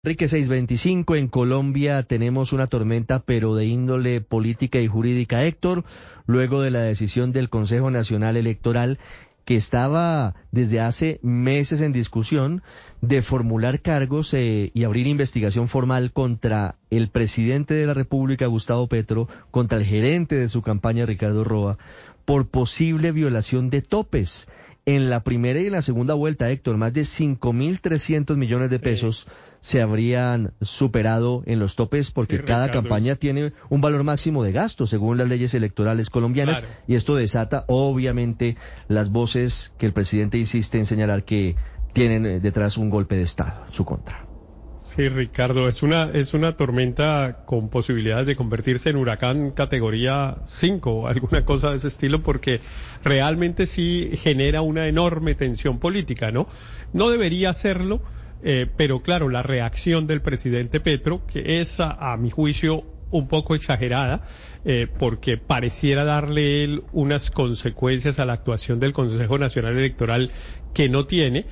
Enrique, 6:25 en Colombia tenemos una tormenta pero de índole política y jurídica, Héctor, luego de la decisión del Consejo Nacional Electoral que estaba desde hace meses en discusión de formular cargos y abrir investigación formal contra el presidente de la República, Gustavo Petro, contra el gerente de su campaña, Ricardo Roa, por posible violación de topes. En la primera y en la segunda vuelta, Héctor, más de 5.300 millones de pesos se habrían superado en los topes porque cada Ricardo, campaña tiene un valor máximo de gasto según las leyes electorales colombianas. Claro. Y esto desata obviamente las voces que el presidente insiste en señalar que tienen detrás un golpe de Estado en su contra. Sí, Ricardo, es una tormenta con posibilidades de convertirse en huracán categoría 5 o alguna cosa de ese estilo, porque realmente sí genera una enorme tensión política, ¿no? No debería hacerlo, pero claro, la reacción del presidente Petro, que es a mi juicio un poco exagerada, porque pareciera darle él unas consecuencias a la actuación del Consejo Nacional Electoral que no tiene,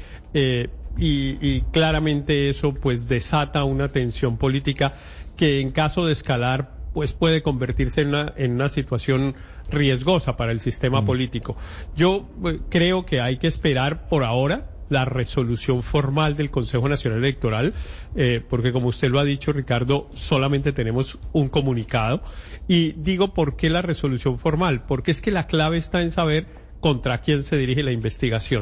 y claramente eso pues desata una tensión política que en caso de escalar pues puede convertirse en una situación riesgosa para el sistema político. Yo creo que hay que esperar por ahora la resolución formal del Consejo Nacional Electoral, porque como usted lo ha dicho, Ricardo, solamente tenemos un comunicado. Y digo, ¿por qué la resolución formal? Porque es que la clave está en saber contra quién se dirige la investigación.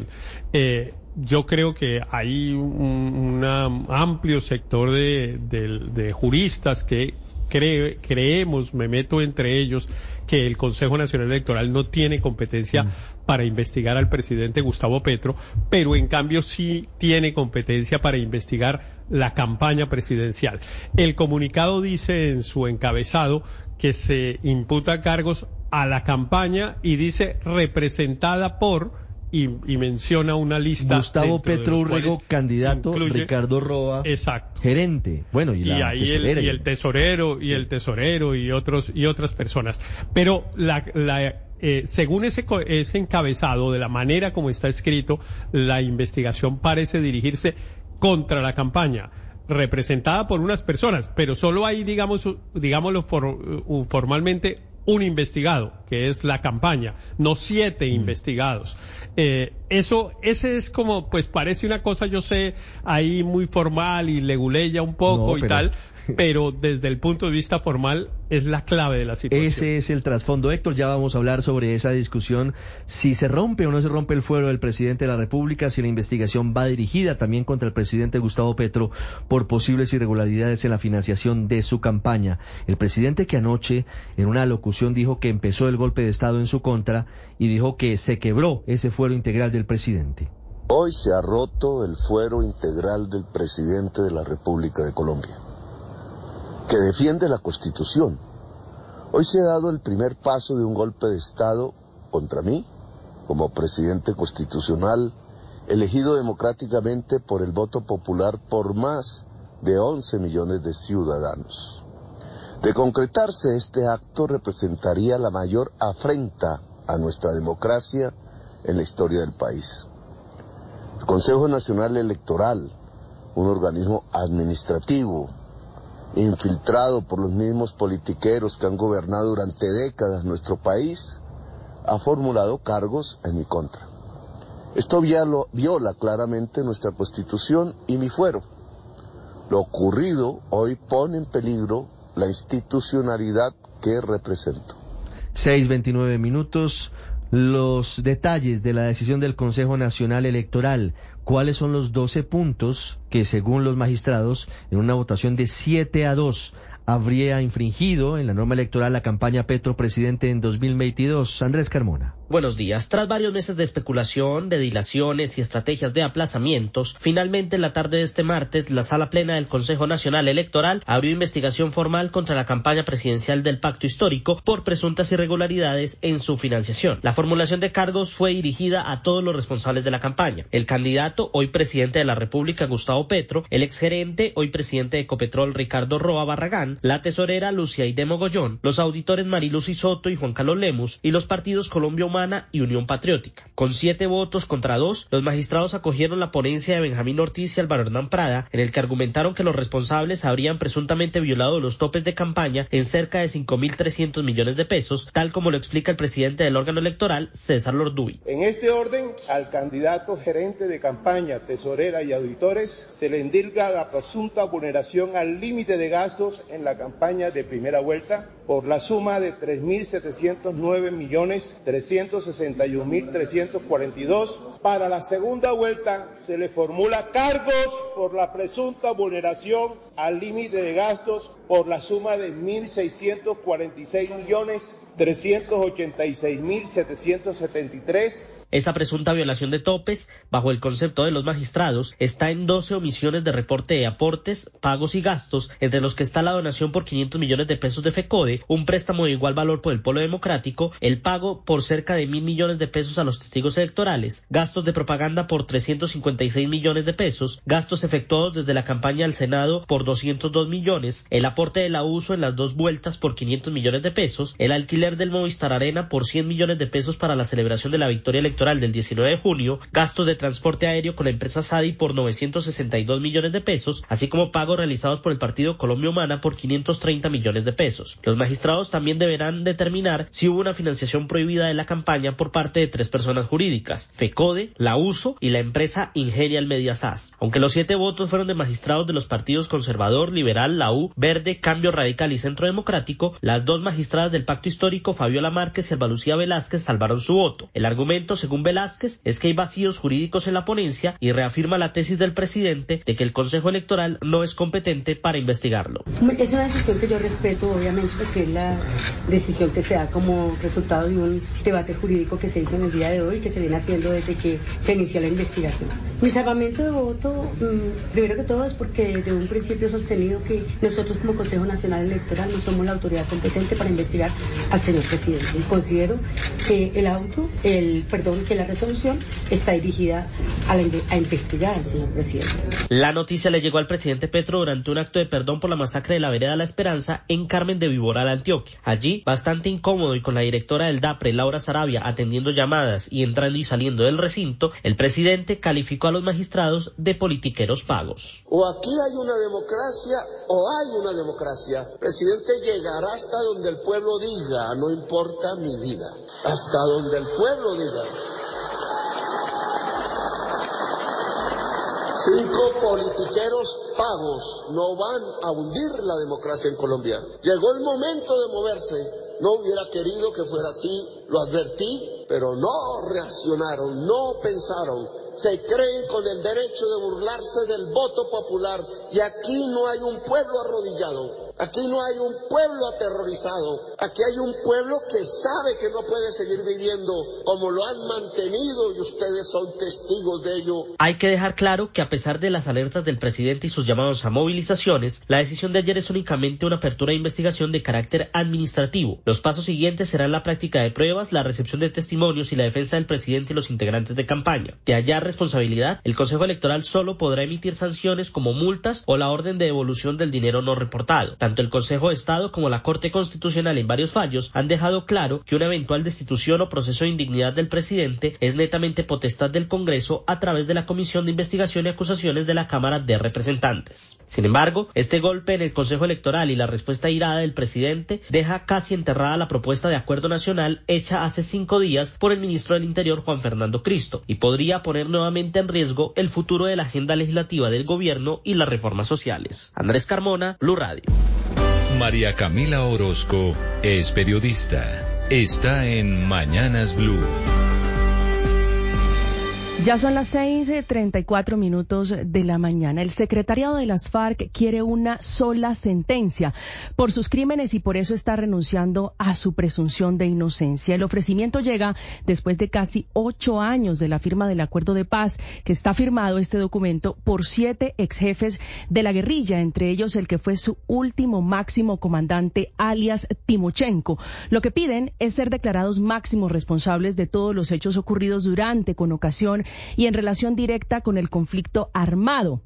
Yo creo que hay un amplio sector de juristas que creemos, me meto entre ellos, que el Consejo Nacional Electoral no tiene competencia para investigar al presidente Gustavo Petro, pero en cambio sí tiene competencia para investigar la campaña presidencial. El comunicado dice en su encabezado que se imputa cargos a la campaña y dice representada por y menciona una lista. Gustavo Petro Urrego, candidato, incluye, Ricardo Roa, exacto, gerente, bueno, y ahí el tesorero y otras personas. Pero según ese encabezado, de la manera como está escrito, la investigación parece dirigirse contra la campaña, representada por unas personas, pero solo hay, digámoslo formalmente, un investigado, que es la campaña, no 7 investigados. Ese es como, pues parece una cosa, yo sé, ahí muy formal y leguleya un poco tal, pero desde el punto de vista formal es la clave de la situación. Ese es el trasfondo, Héctor. Ya vamos a hablar sobre esa discusión, si se rompe o no se rompe el fuero del presidente de la República, si la investigación va dirigida también contra el presidente Gustavo Petro por posibles irregularidades en la financiación de su campaña. El presidente que anoche en una locución dijo que empezó el golpe de Estado en su contra y dijo que se quebró ese fuero integral del presidente. Hoy se ha roto el fuero integral del presidente de la República de Colombia, que defiende la Constitución. Hoy se ha dado el primer paso de un golpe de Estado contra mí, como presidente constitucional, elegido democráticamente por el voto popular por más de 11 millones de ciudadanos. De concretarse este acto, representaría la mayor afrenta a nuestra democracia en la historia del país. El Consejo Nacional Electoral, un organismo administrativo, infiltrado por los mismos politiqueros que han gobernado durante décadas nuestro país, ha formulado cargos en mi contra. Esto viola claramente nuestra Constitución y mi fuero. Lo ocurrido hoy pone en peligro la institucionalidad que represento. 6:29. Los detalles de la decisión del Consejo Nacional Electoral. ¿Cuáles son los 12 puntos que, según los magistrados, en una votación de 7-2, habría infringido en la norma electoral la campaña Petro presidente en 2022? Andrés Carmona. Buenos días. Tras varios meses de especulación, de dilaciones y estrategias de aplazamientos, finalmente en la tarde de este martes, la Sala Plena del Consejo Nacional Electoral abrió investigación formal contra la campaña presidencial del Pacto Histórico por presuntas irregularidades en su financiación. La formulación de cargos fue dirigida a todos los responsables de la campaña: el candidato, hoy presidente de la República, Gustavo Petro; el exgerente, hoy presidente de Ecopetrol, Ricardo Roa Barragán; Electoral, la tesorera Lucia Aide Mogollón, los auditores Marilucy Soto y Juan Carlos Lemus y los partidos Colombia Humana y Unión Patriótica. Con 7 votos contra 2, los magistrados acogieron la ponencia de Benjamín Ortiz y Álvaro Hernán Prada, en el que argumentaron que los responsables habrían presuntamente violado los topes de campaña en cerca de 5.300 millones de pesos, tal como lo explica el presidente del órgano electoral, César Lorduy. En este orden, al candidato gerente de campaña, tesorera y auditores se le indilga la presunta vulneración al límite de gastos en la campaña de primera vuelta por la suma de 3.709.361.342. Para la segunda vuelta se le formula cargos por la presunta vulneración al límite de gastos por la suma de 1.646.386.773. Esa presunta violación de topes, bajo el concepto de los magistrados, está en 12 omisiones de reporte de aportes, pagos y gastos, entre los que está la donación por 500 millones de pesos de FECODE, un préstamo de igual valor por el Polo Democrático, el pago por cerca de 1.000 millones de pesos a los testigos electorales, gastos de propaganda por 356 millones de pesos, gastos efectuados desde la campaña al Senado por 202 millones, el aporte de la USO en las 2 vueltas por 500 millones de pesos, el alquiler del Movistar Arena por 100 millones de pesos para la celebración de la victoria electoral del 19 de junio, gastos de transporte aéreo con la empresa SADI por 962 millones de pesos, así como pagos realizados por el partido Colombia Humana por 530 millones de pesos. Los magistrados también deberán determinar si hubo una financiación prohibida de la campaña por parte de 3 personas jurídicas, FECODE, la USO y la empresa Ingenial Media SAS. Aunque los 7 votos fueron de magistrados de los partidos Conservador, Liberal, la U, Verde, Cambio Radical y Centro Democrático, las 2 magistradas del Pacto Histórico, Fabiola Márquez y Alba Lucía Velázquez, salvaron su voto. El argumento, según Velázquez, es que hay vacíos jurídicos en la ponencia y reafirma la tesis del presidente de que el Consejo Electoral no es competente para investigarlo. Es una decisión que yo respeto, obviamente, porque es la decisión que se da como resultado de un debate jurídico que se hizo en el día de hoy, que se viene haciendo desde que se inició la investigación. Mi salvamento de voto, primero que todo, es porque desde un principio he sostenido que nosotros como Consejo Nacional Electoral no somos la autoridad competente para investigar al señor presidente. Y considero que que la resolución está dirigida a investigar al señor presidente. La noticia le llegó al presidente Petro durante un acto de perdón por la masacre de la vereda La Esperanza en Carmen de Viboral, Antioquia. Allí, bastante incómodo y con la directora del DAPRE, Laura Sarabia, atendiendo llamadas y entrando y saliendo del recinto, el presidente calificó a los magistrados de politiqueros pagos. O aquí hay una democracia o hay una democracia. Presidente, llegará hasta donde el pueblo diga, no importa mi vida, hasta donde el pueblo diga. 5 politiqueros pagos no van a hundir la democracia en Colombia. Llegó el momento de moverse. No hubiera querido que fuera así, lo advertí, pero no reaccionaron, no pensaron. Se creen con el derecho de burlarse del voto popular y aquí no hay un pueblo arrodillado. Aquí no hay un pueblo aterrorizado, aquí hay un pueblo que sabe que no puede seguir viviendo como lo han mantenido y ustedes son testigos de ello. Hay que dejar claro que a pesar de las alertas del presidente y sus llamados a movilizaciones, la decisión de ayer es únicamente una apertura de investigación de carácter administrativo. Los pasos siguientes serán la práctica de pruebas, la recepción de testimonios y la defensa del presidente y los integrantes de campaña. De hallar responsabilidad, el Consejo Electoral solo podrá emitir sanciones como multas o la orden de devolución del dinero no reportado. Tanto el Consejo de Estado como la Corte Constitucional en varios fallos han dejado claro que una eventual destitución o proceso de indignidad del presidente es netamente potestad del Congreso a través de la Comisión de Investigación y Acusaciones de la Cámara de Representantes. Sin embargo, este golpe en el Consejo Electoral y la respuesta irada del presidente deja casi enterrada la propuesta de acuerdo nacional hecha hace 5 días por el ministro del Interior, Juan Fernando Cristo, y podría poner nuevamente en riesgo el futuro de la agenda legislativa del gobierno y las reformas sociales. Andrés Carmona, Blue Radio. María Camila Orozco es periodista. Está en Mañanas Blue. Ya son las 6:34 de la mañana. El secretariado de las FARC quiere una sola sentencia por sus crímenes y por eso está renunciando a su presunción de inocencia. El ofrecimiento llega después de casi 8 años de la firma del acuerdo de paz, que está firmado este documento por 7 exjefes de la guerrilla, entre ellos el que fue su último máximo comandante, alias Timochenko. Lo que piden es ser declarados máximos responsables de todos los hechos ocurridos durante, con ocasión y en relación directa con el conflicto armado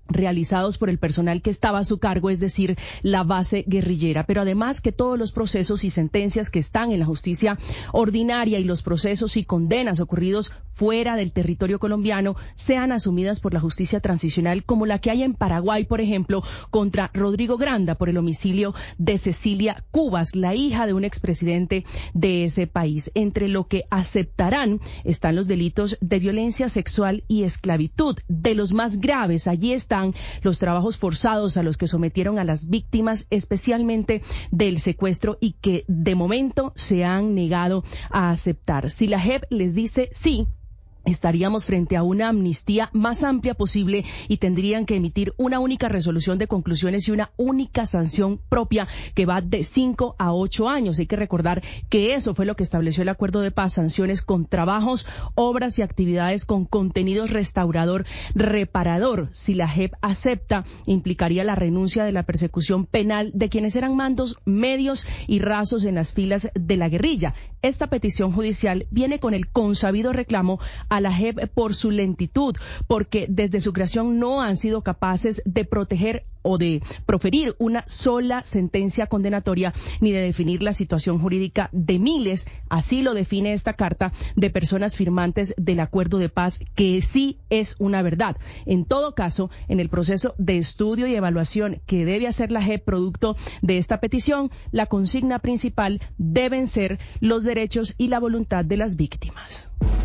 realizados por el personal que estaba a su cargo, es decir, la base guerrillera. Pero además que todos los procesos y sentencias que están en la justicia ordinaria y los procesos y condenas ocurridos fuera del territorio colombiano sean asumidas por la justicia transicional, como la que hay en Paraguay, por ejemplo, contra Rodrigo Granda por el homicidio de Cecilia Cubas, la hija de un expresidente de ese país. Entre lo que aceptarán están los delitos de violencia sexual y esclavitud. De los más graves, allí están los trabajos forzados a los que sometieron a las víctimas, especialmente del secuestro, y que de momento se han negado a aceptar. Si la JEP les dice sí, estaríamos frente a una amnistía más amplia posible y tendrían que emitir una única resolución de conclusiones y una única sanción propia que va de 5 a 8 años. Hay que recordar que eso fue lo que estableció el acuerdo de paz, sanciones con trabajos, obras y actividades con contenido restaurador, reparador. Si la JEP acepta, implicaría la renuncia de la persecución penal de quienes eran mandos medios y rasos en las filas de la guerrilla. Esta petición judicial viene con el consabido reclamo a la JEP por su lentitud, porque desde su creación no han sido capaces de proteger o de proferir una sola sentencia condenatoria ni de definir la situación jurídica de miles, así lo define esta carta, de personas firmantes del acuerdo de paz, que sí es una verdad. En todo caso, en el proceso de estudio y evaluación que debe hacer la JEP producto de esta petición, la consigna principal deben ser los derechos y la voluntad de las víctimas.